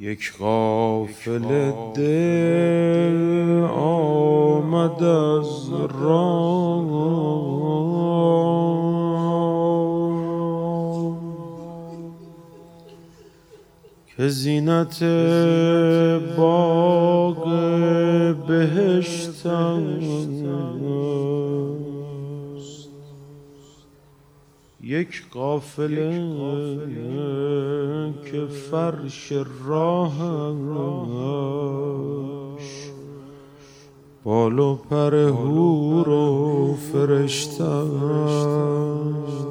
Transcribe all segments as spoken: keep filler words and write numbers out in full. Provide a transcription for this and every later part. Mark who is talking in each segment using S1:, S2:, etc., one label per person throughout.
S1: یک قافله ده آمد از راه که زینت باغ بهشت است. یک قافله که فرش راهش بال و پر حور و فرشته است.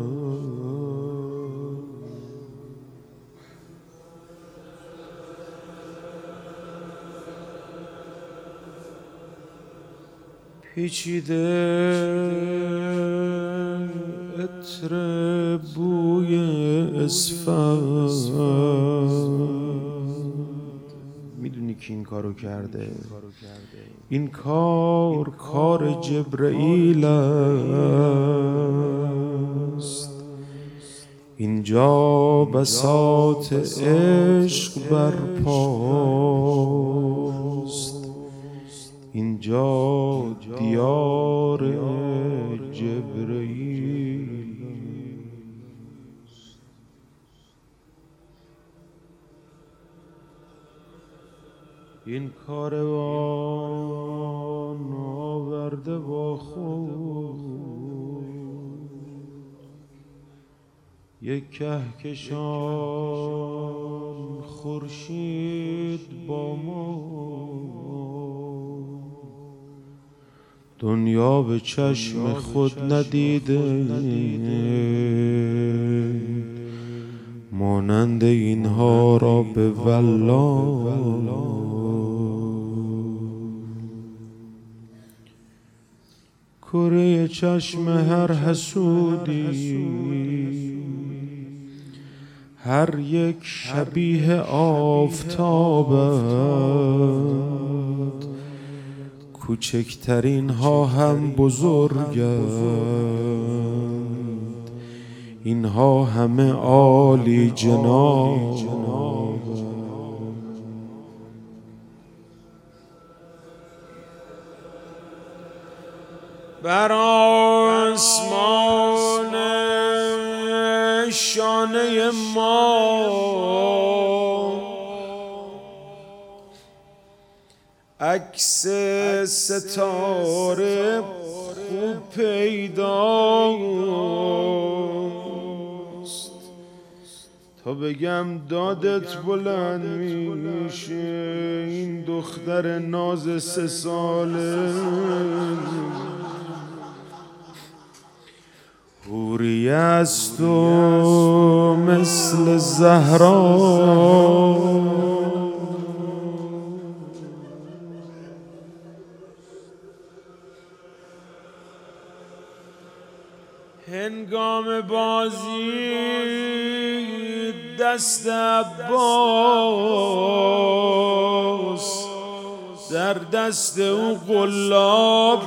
S1: پیچیده عطر بوی اسفند، میدونی کی این کارو کرده؟ این کار کار جبرئیل است. اینجا بساط عشق برپاست، اینجا دیار جبرئیل. این کاروان آورده با خود یک کهکشان خورشید با ما. دنیا به چشم خود ندیده مانند اینها را به والله. کره چشم هر حسودی هر یک شبیه آفتابند، کوچکترین ها هم بزرگند، اینها همه عالی جناب. بر آسمان شانه ما عکس ستاره خوب پیداست. تا بگم دادت بلند میشه این دختر ناز سه ساله حوری است و مثل زهرا. هنگام بازی دست عباس در دست او قلاب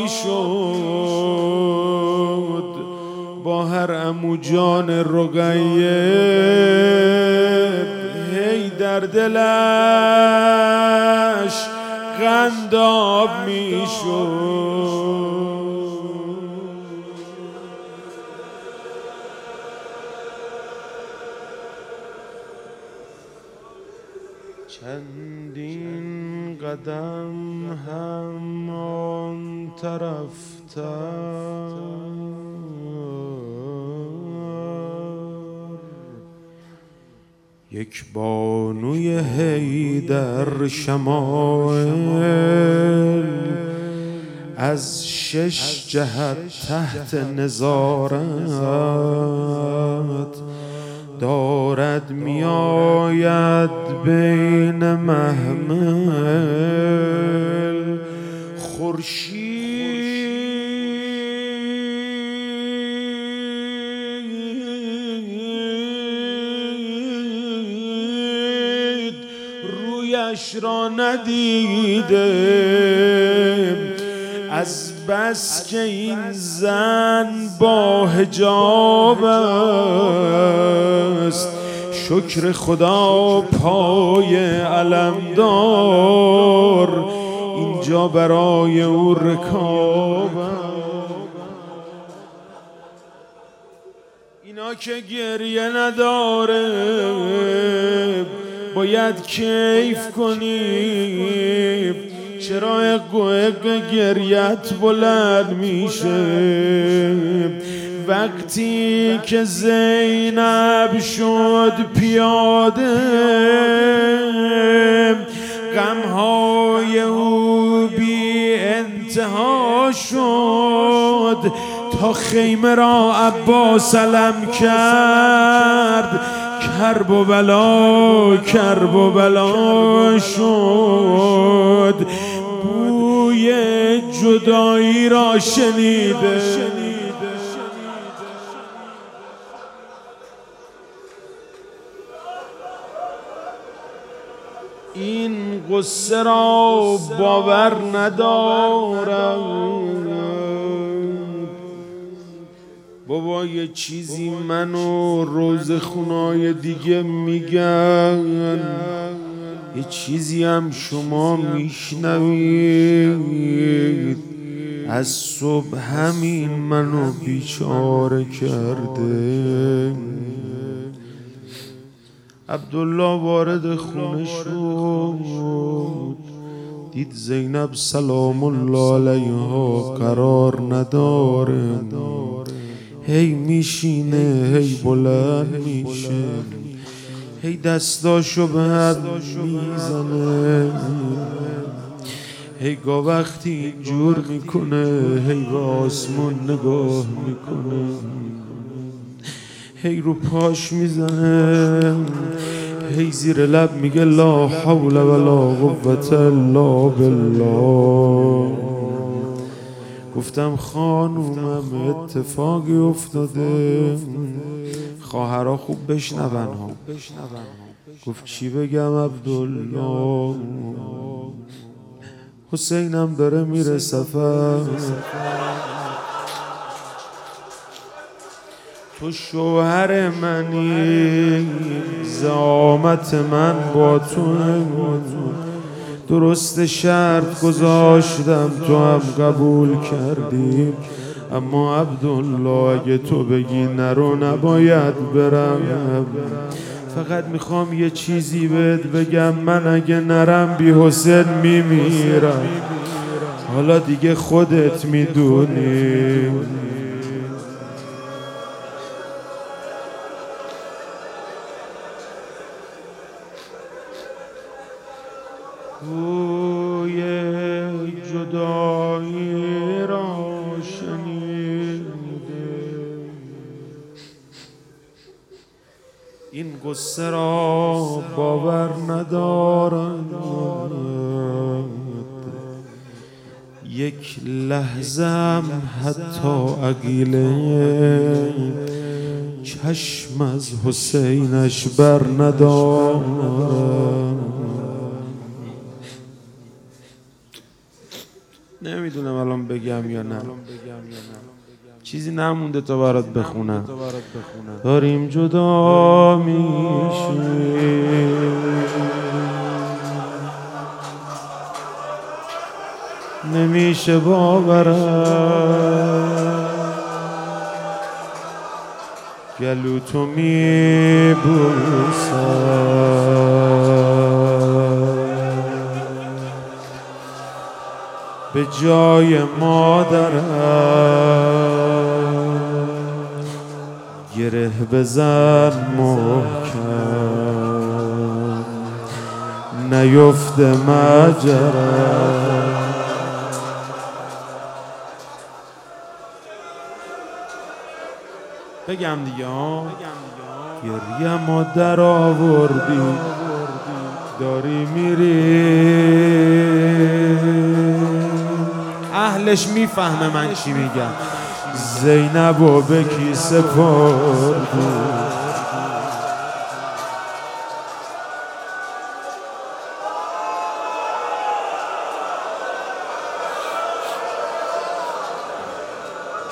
S1: میشد، با هر عمو جان رقیه هی در دلش قنداب میشد. چندین قدم هم آن طرفتر یک بانوی حیدر شمائل از شش جهت تحت نظارت دارد میآید بین محمل. خورشید رویش را ندیده از بس که این زن با حجاب است. شکر خدا پای علمدار اینجا برای او رکابم. اینا که گریه نداره باید کیف کنی، چرا اق گریت بلند میشه وقتی که زینب شد پیاده، غمهای او بی انتها شد تا خیمه را عباس علم کرد، کرب و بلا کرب و بلا شد، بوی جدایی را شنیده. این قصه را باور ندارم بابا، یه چیزی منو روز خونای دیگه میگن، یه چیزی هم شما میشنوید. از صبح همین منو بیچاره کرده. عبدالله وارد خونه شد، دید زینب سلام الله علیها قرار نداره، هی میشینه هی بلند میشه، هی دستاشو به هم میزنه، هی گاه وقتی جور میکنه هی به آسمون نگاه میکنه، هی رو پاش میزنه، هی زیر لب میگه لا حول ولا قوة الا بالله. گفتم خانومم اتفاقی افتاده، خواهرها خوب بشنون ها. گفت چی بگم عبدالله؟ حسینم داره میره سفر، تو شوهر منی، زامت من با تو، درست شرط گذاشتم تو هم قبول کردی، اما عبدالله اگه تو بگی نرو نباید برم. فقط میخوام یه چیزی بهت بگم، من اگه نرم بی حسین میمیرم، حالا دیگه خودت میدونی. بوی جدایی را شنیده، این قصه را باور ندارند، یک لحظم حتی عقیله چشم از حسینش بر ندارم. نمیدونم الان بگم یا نه، چیزی نمونده تا برات بخونم. داریم جدا میشیم، نمیشه باورم، گلو تو میبوسم به جای مادرم، گره بزن محکم نیفته مجرم. بگم دیگه ها، گریه ما در آوردی داری میری، اهلش میفهمه من چی میگم. زینب و به کی سپردی،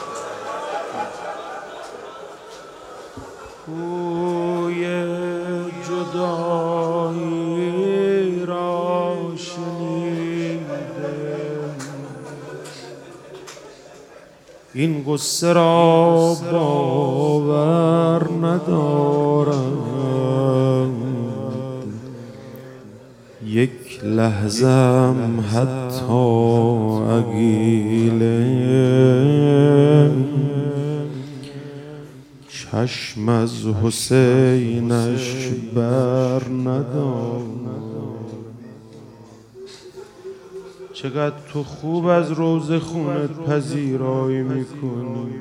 S1: بوی این قصه را باور ندارم، یک لحظم حتی عقیله چشم از حسینش بر ندارم. چقدر تو خوب از روضه خونت پذیرایی میکنی،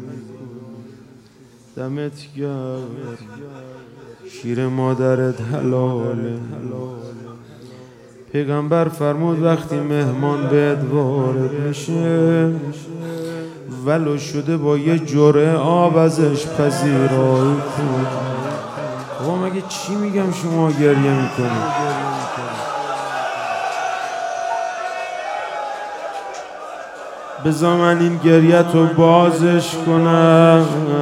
S1: دمت گرم، شیر مادرت حلاله. پیغمبر فرمود وقتی مهمان بهت وارد میشه ولو شده با یه جرعه آب ازش پذیرایی کن. بابا مگه چی میگم شما گریه میکنی؟ بذار من این گریت رو بازش کنم.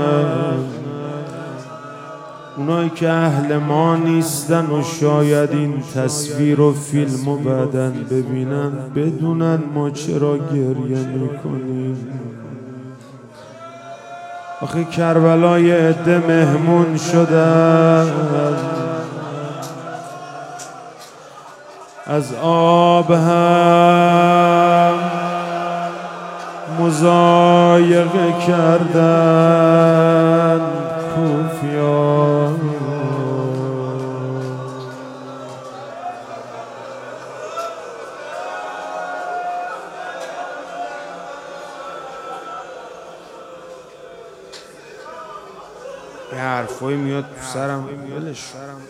S1: اونایی که اهل ما نیستن و شاید این تصویر و فیلم و بعدن ببینن بدونن ما چرا گریه میکنیم. آخه کربلای عده مهمون شدن، از آب هم مضایقه کردن کوفیان. یه حرفایی میاد تو سرم ولش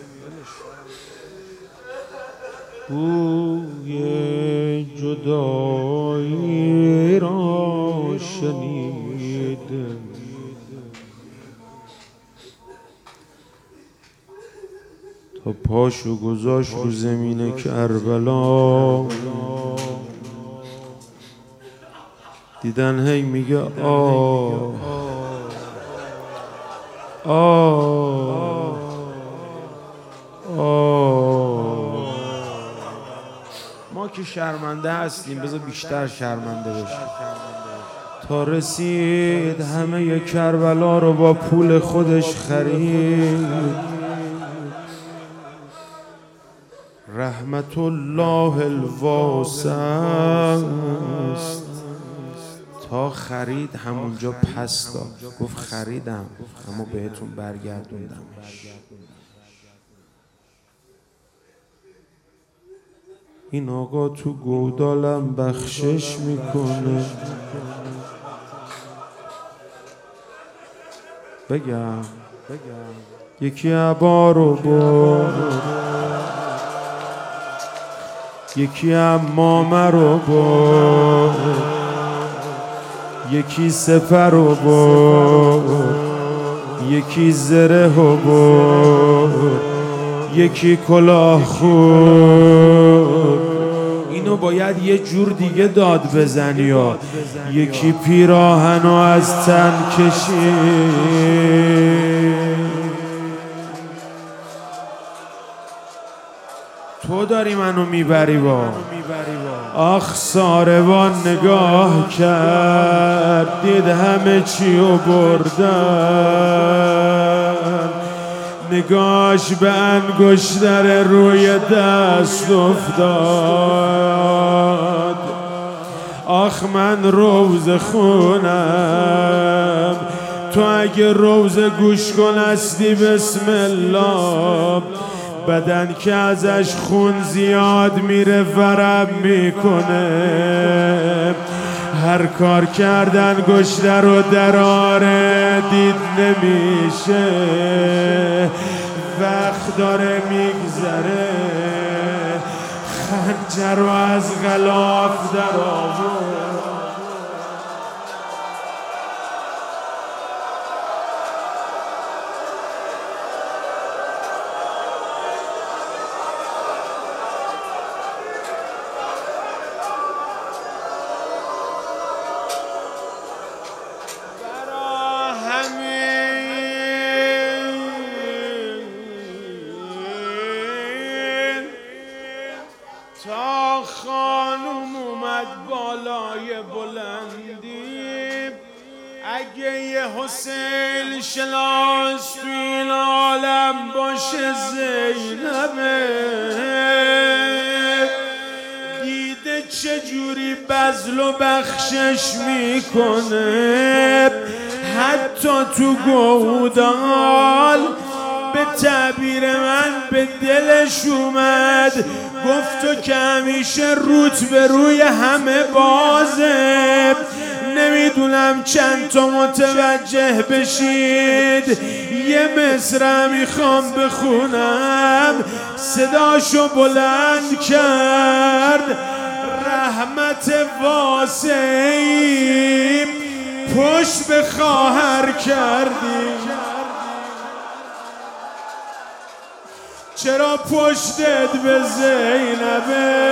S1: بوی جدایی را شنیدم، تا پاشو گذاشت رو زمین کربلا. دیدن هی میگه آه آه آه. ما که شرمنده هستیم، بذار بیشتر شرمنده بشیم. تا رسید همه کربلا رو با پول خودش خرید. رحمت الله الواسع است. تا خرید همونجا پس داد، گفت خریدم اما بهتون برگردوندمش. این آقا تو گودالم بخشش میکنه. بگم یکی عبا رو برد، یکی عمامه رو برد، یکی سپر رو برد، یکی زره رو برد، یکی کلاه خورد. اینو باید یه جور دیگه داد بزنی. یا یکی پیراهنو از تن کشید. تو داری منو میبری با آخ ساروان نگاه کرد، دید همه چیو بردن. نگاش به انگشتر روی دست افتاد. آخ من روز خونم، تو اگه روز گوش کن هستی بسم الله. بدن که ازش خون زیاد میره ورم میکنه. هر کار کردن گشته رو دراره دید نمیشه. وقت داره میگذره خنجر رو از غلاف در آورد. تا خانوم اومد بالای بلندی، اگه یه حسین شناس تو این عالم باشه زینبه، دیده چجوری بذل و بخشش میکنه، حتی تو گودال به تعبیر من به دلش اومد، گفت تو که همیشه روت به روی همه بازه، نمیدونم چند تا متوجه بشید، یه مصرع میخوام بخونم. صداشو بلند کرد، رحمت واسعی پشت به خواهر کردی، چرا پشتت به زینبه؟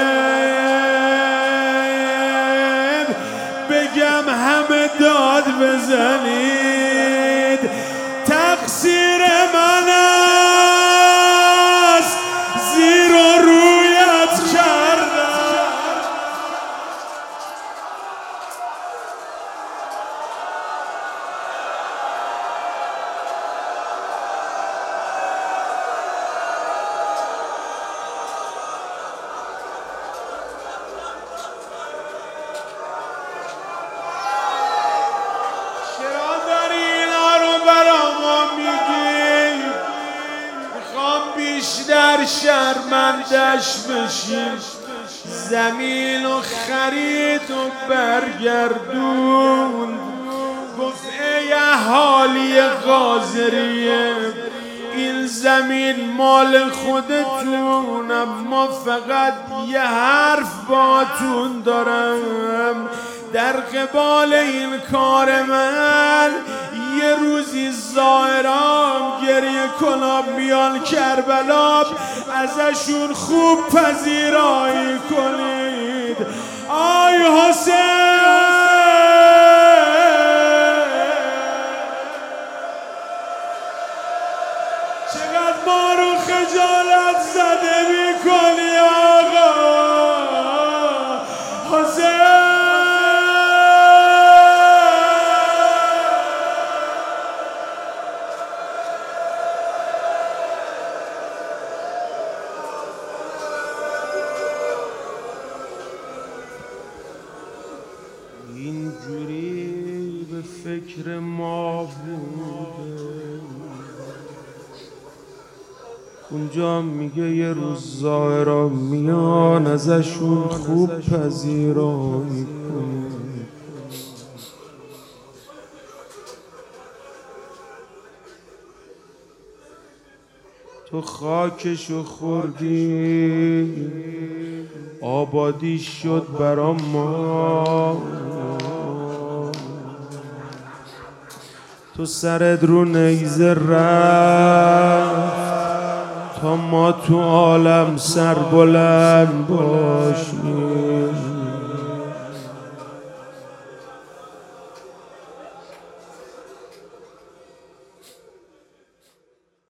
S1: بگم همه داد بزنید، تقصیر من است زیر و رویت کردم. بیشتر شرمندش بشیم، زمین و خرید و برگردون، گفت ای اهالی قاضریه، این زمین مال خودتون، اما فقط یه حرف باتون دارم، در قبال این کار من یه روزی زائرام گریه کناب میان کربلا، ازشون خوب پذیرایی کنید. آی حسین، چقدر ما رو خجالت زده میکنی آقا حسین. اینجوری به فکر ما بوده، اونجا میگه یه روز زائرا میان ازشون خوب پذیرایی کنید. تو خاکشو خوردی آبادی شد برا ما، تو سرت رو نیزه رفت تا ما تو عالم سربلند باشیم.